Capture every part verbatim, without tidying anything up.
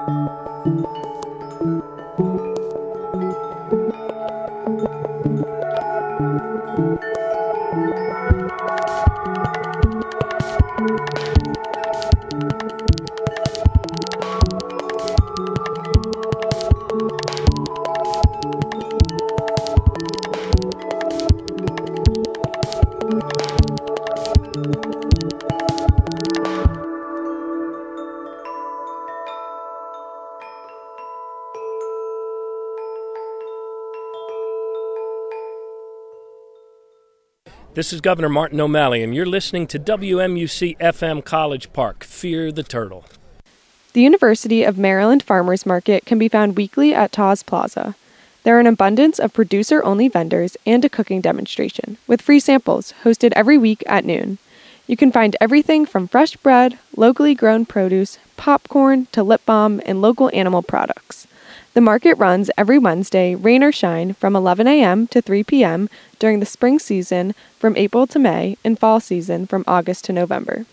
This is Governor Martin O'Malley, and you're listening to W M U C F M College Park, Fear the Turtle. The University of Maryland Farmers Market can be found weekly at Taws Plaza. There are an abundance of producer-only vendors and a cooking demonstration, with free samples, hosted every week at noon. You can find everything from fresh bread, locally grown produce, popcorn, to lip balm, and local animal products. The market runs every Wednesday, rain or shine, from eleven a.m. to three p.m. during the spring season from April to May and fall season from August to November.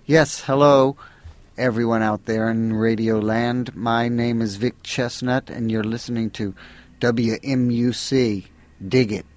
Yes, hello, everyone out there in Radio Land. My name is Vic Chestnut, and you're listening to W M U C. Dig it.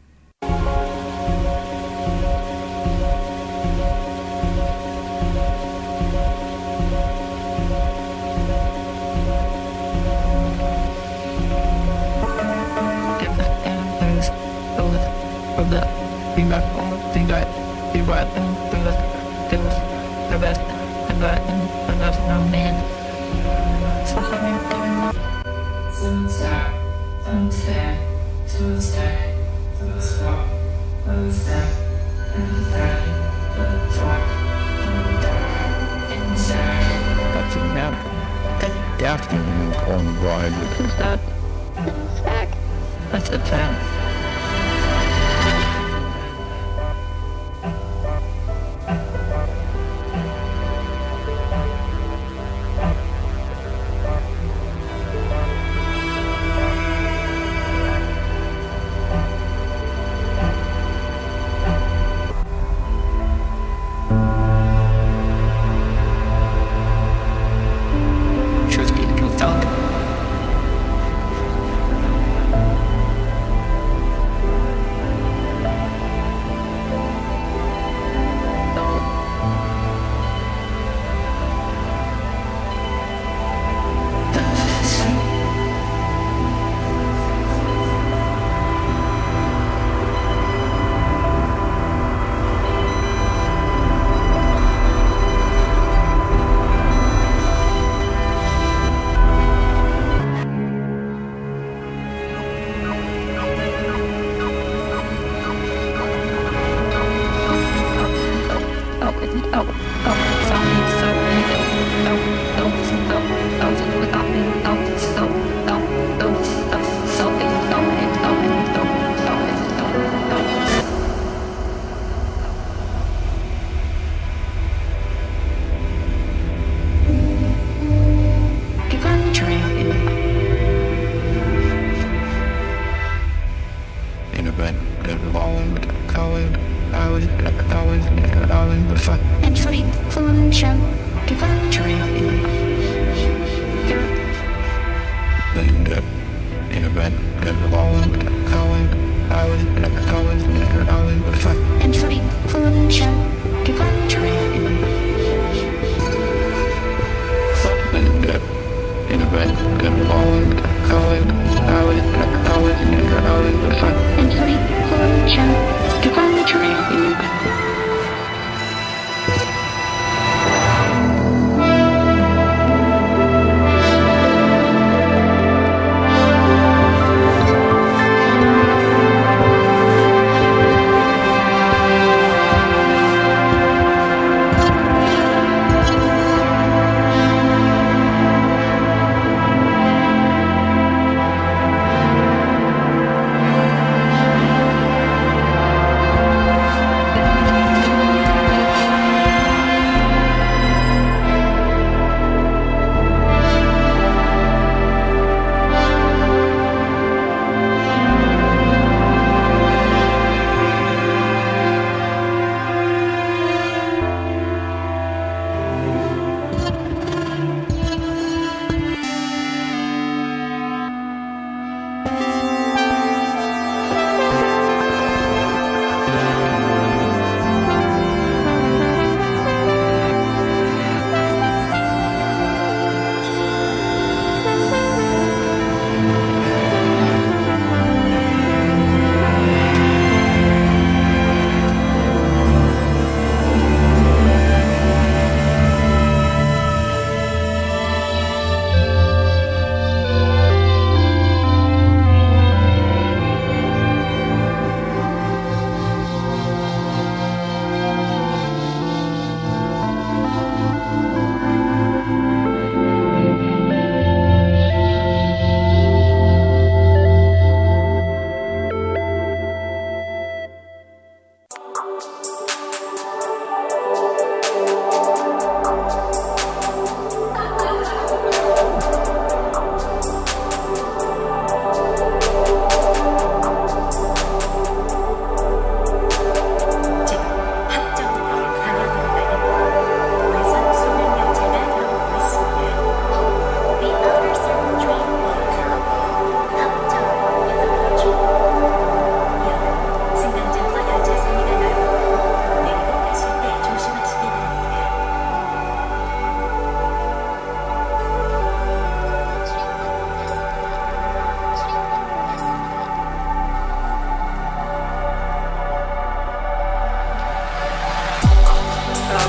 That's a fan.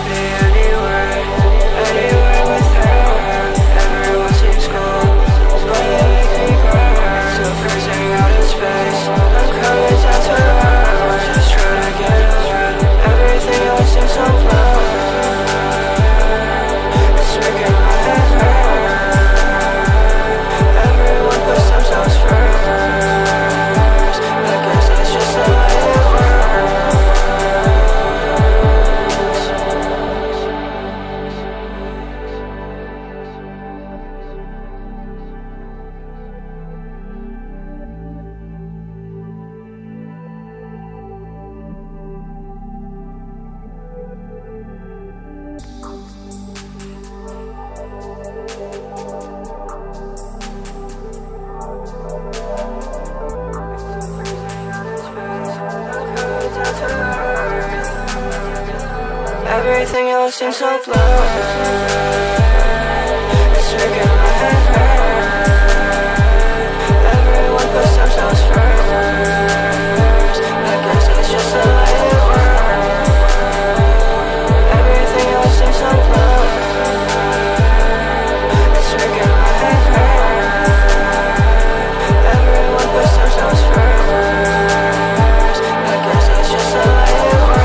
be anywhere, anywhere with her. Everyone seems cool, but you make me burn. Still freezing out in space, I'm coming down to earth. Just trying to get away, everything else seems so blurred. It's making my head hurt. Everyone puts themselves first. I guess that's just the way it works. Everything else seems so blurred. It's making my head hurt. Everyone puts themselves first. I guess that's just the way it works. Everything else seems so blurred. It's making my head hurt. Everyone puts themselves first. I guess that's just the way it works.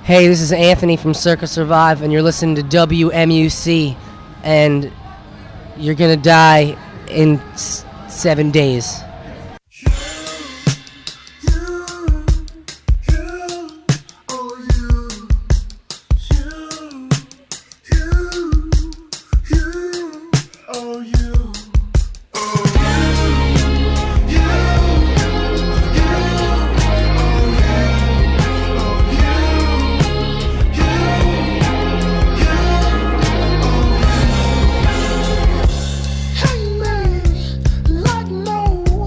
Hey, this is Anthony from Circa Survive, and you're listening to W M U C, and you're gonna die in s- seven days. Like no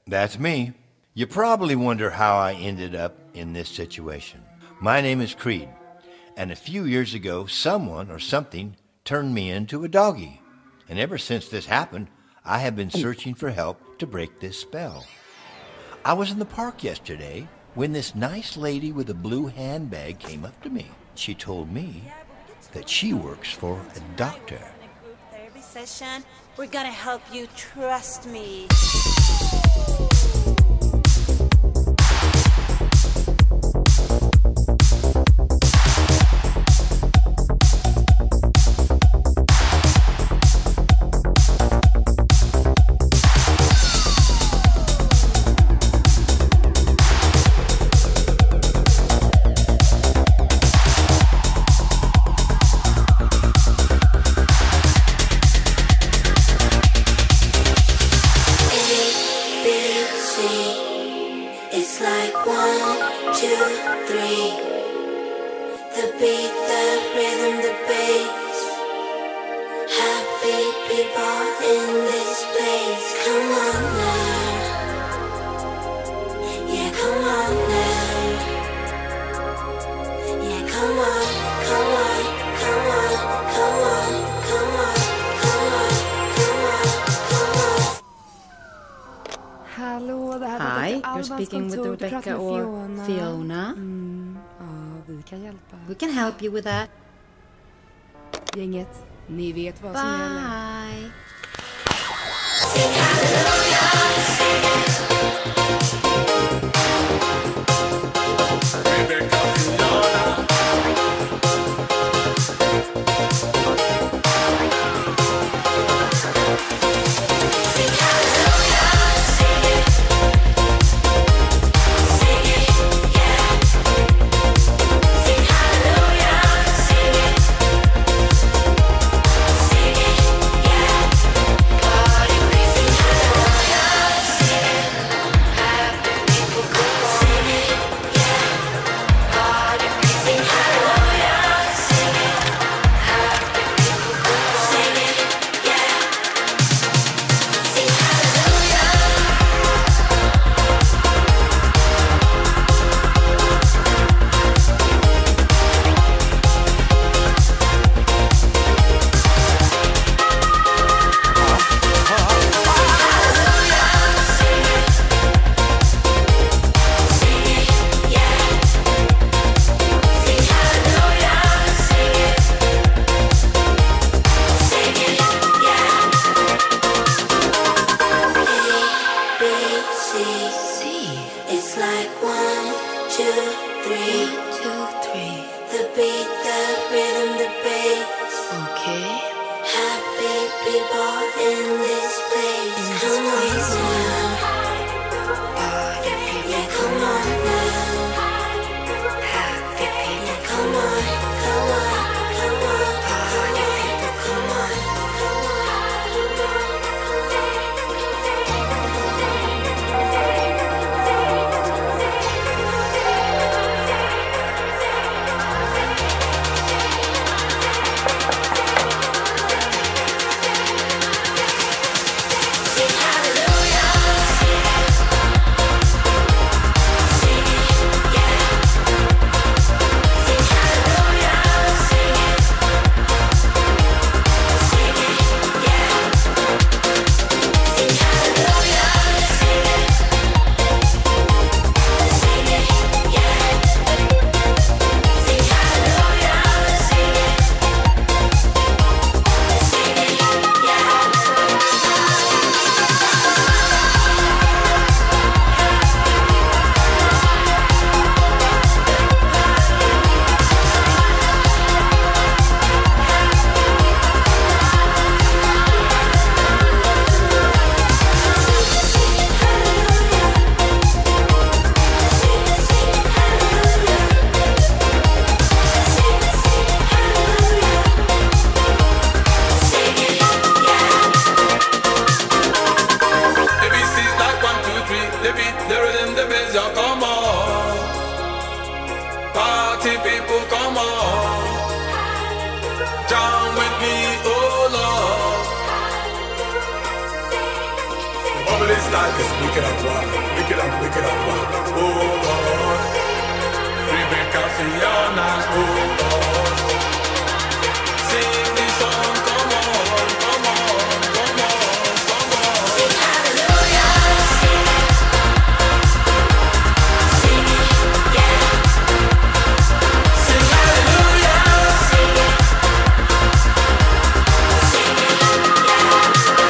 That's me. You probably wonder how I ended up in this situation. My name is Creed, and a few years ago, someone or something turned me into a doggy. And ever since this happened, I have been searching for help to break this spell. I was in the park yesterday when this nice lady with a blue handbag came up to me. She told me that she works for a doctor. Therapy session. We're gonna help you, trust me. Speaking with Rebecca or Fiona. Fiona. Mm, ja, vi kan hjälpa. We can help you with that. Gänget, ni vet vad som gäller. Bye. Sing hallelujah, sing it. Rebecca, Fiona. Sing hallelujah, sing it. style is wicked and wild, wicked and wicked and wild. Oh Lord, Rebecca Fiona, oh Lord, sing this song, come on, come on, come on, come on. Sing hallelujah, sing it, sing it, yeah. Sing hallelujah, sing it, sing it, yeah.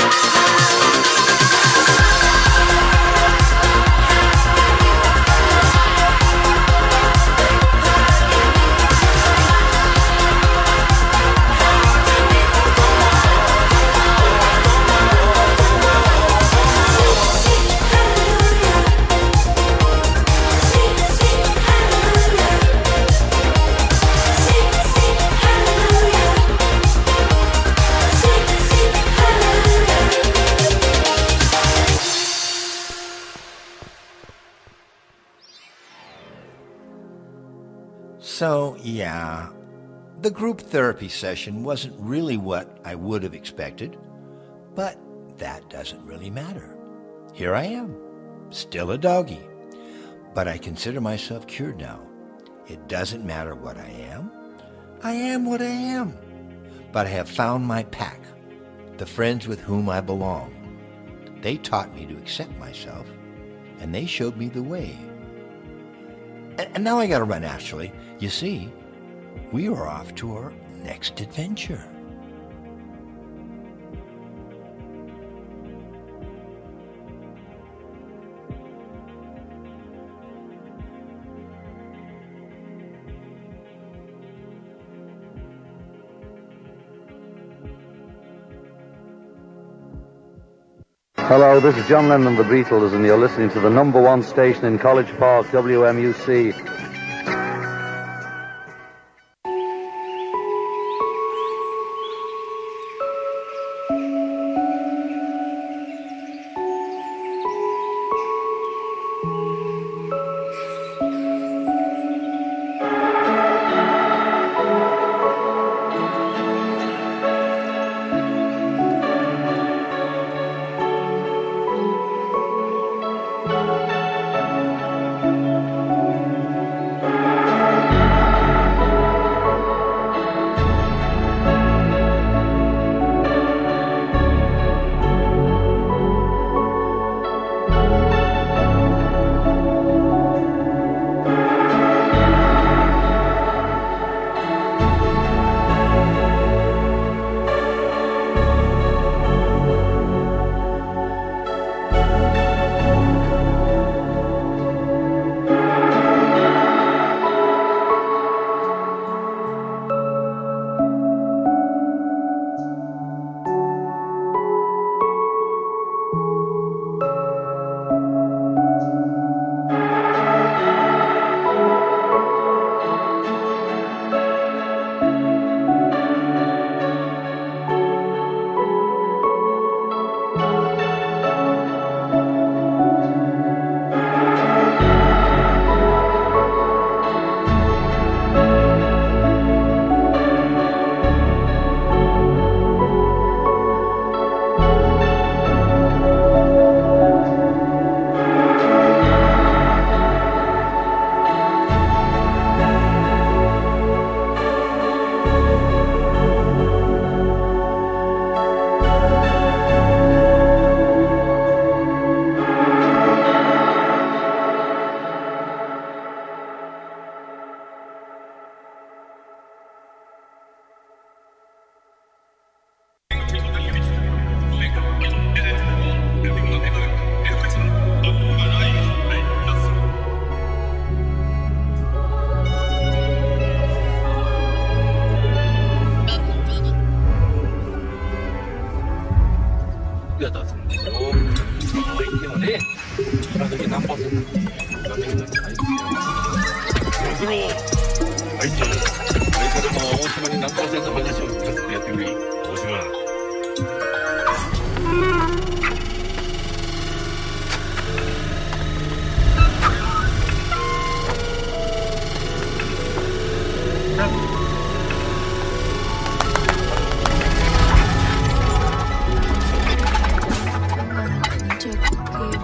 So, yeah, the group therapy session wasn't really what I would have expected, but that doesn't really matter. Here I am, still a doggy, but I consider myself cured now. It doesn't matter what I am. I am what I am. But I have found my pack, the friends with whom I belong. They taught me to accept myself, and they showed me the way. And, and now I gotta run, Ashley. You see, we are off to our next adventure. Hello, this is John Lennon, the Beatles, and you're listening to the number one station in College Park, W M U C. Check.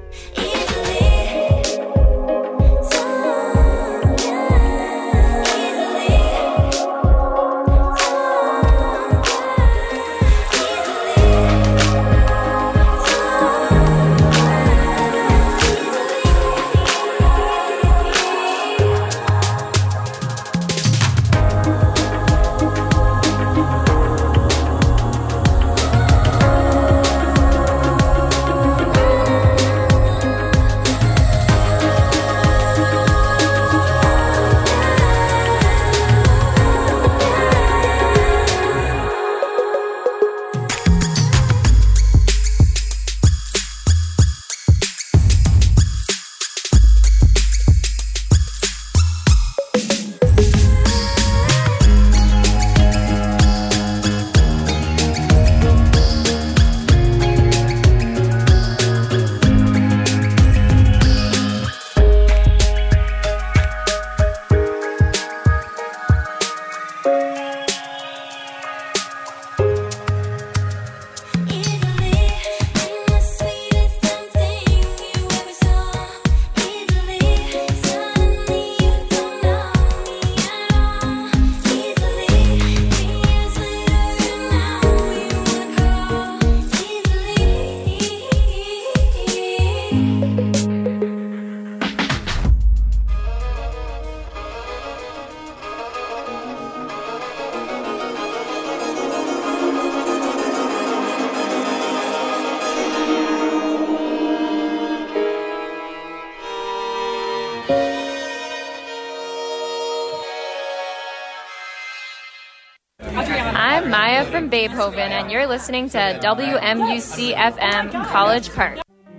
I'm Maya from Beethoven, and you're listening to W M U C F M College Park.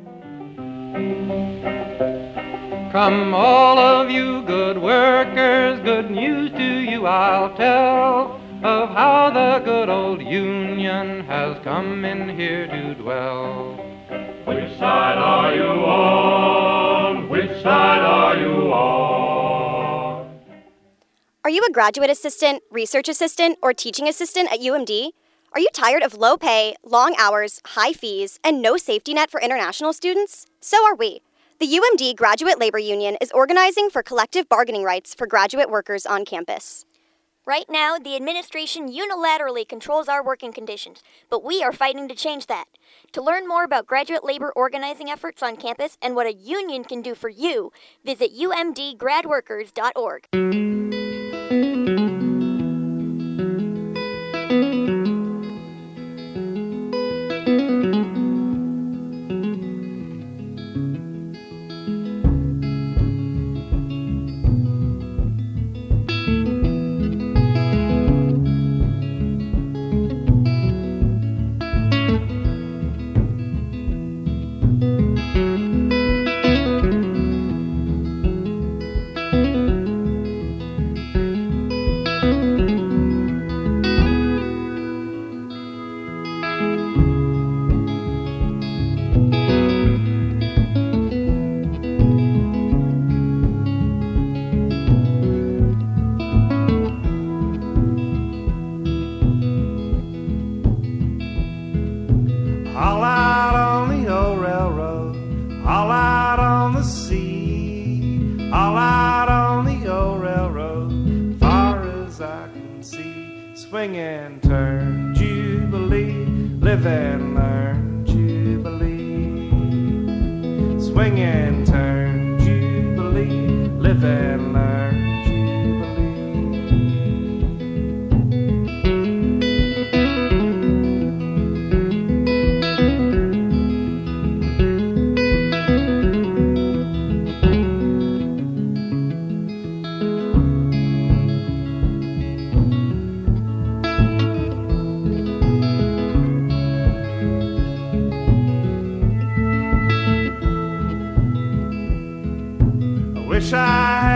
From all of you good workers, good news to you I'll tell of how the good old Union has come in here to dwell. Which side are you on? Which side are you on? Are you a graduate assistant, research assistant, or teaching assistant at U M D? Are you tired of low pay, long hours, high fees, and no safety net for international students? So are we. The U M D Graduate Labor Union is organizing for collective bargaining rights for graduate workers on campus. Right now, the administration unilaterally controls our working conditions, but we are fighting to change that. To learn more about graduate labor organizing efforts on campus and what a union can do for you, visit U M D grad workers dot org. All out on the old railroad, all out on the sea, all out on the old railroad, far as I can see. Swing and turn, Jubilee, live and learn, Jubilee. Swing and turn, Jubilee, live and learn, Jubilee. Wish I